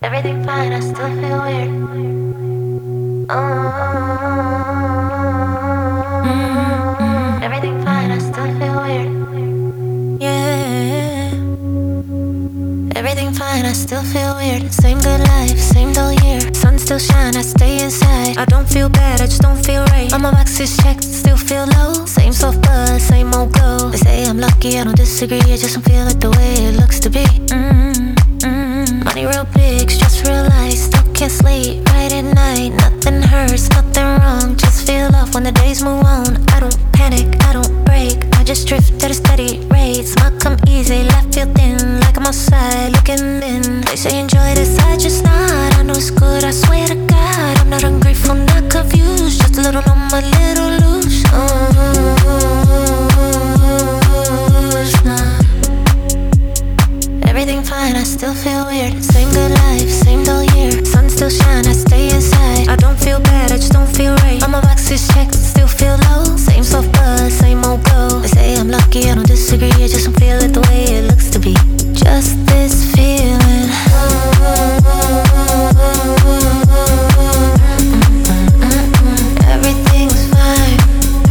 Everything fine, I still feel weird. Everything fine, I still feel weird. Yeah. Everything fine, I still feel weird. Same good life, same dull year. Sun still shine, I stay inside. I don't feel bad, I just don't feel right. All my boxes checked, still feel low. Same soft buzz, same old glow. They say I'm lucky, I don't disagree. I just don't feel it the way it looks to be. Money real big, stress real light. Still can't sleep, right at night. Nothing hurts, nothing wrong. Just feel off when the days move on. I don't panic, I don't break. I just drift at a steady rate. Smile come easy, life feel thin. Like I'm outside looking in. They say enjoy this, I just not. I know it's good, I swear to God. I'm not ungrateful, not confused. Just a little numb, a little loose. Everything fine, I still feel weird. Same good life, same dull year. Sun still shine, I stay inside. I don't feel bad, I just don't feel right. All my boxes checked, still feel low. Same soft buzz, same old glow. They say I'm lucky, I don't disagree. I just don't feel it the way it looks to be. Just this feeling. Everything's fine.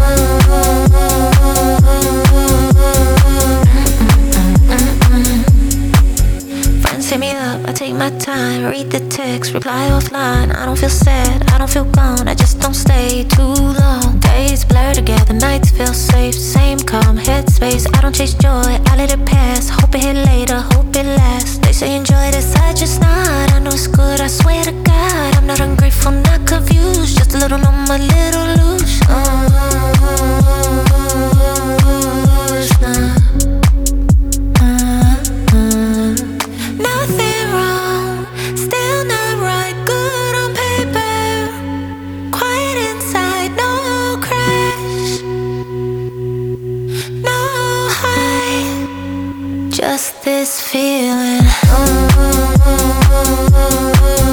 Friends hit me up, I take my time. Read the text, reply offline. I don't feel sad, I don't feel gone. I just don't stay too long. Days blur together, nights feel safe. Same calm headspace. I don't chase joy, I let it pass. Hope it hit later, hope it lasts. They say enjoy this, I just not. I know it's good, I swear to God. I'm not ungrateful, not confused. Just a little numb, a little loose. Nothing wrong, still not right. Good on paper, quiet inside, no crash, no high, just this feeling.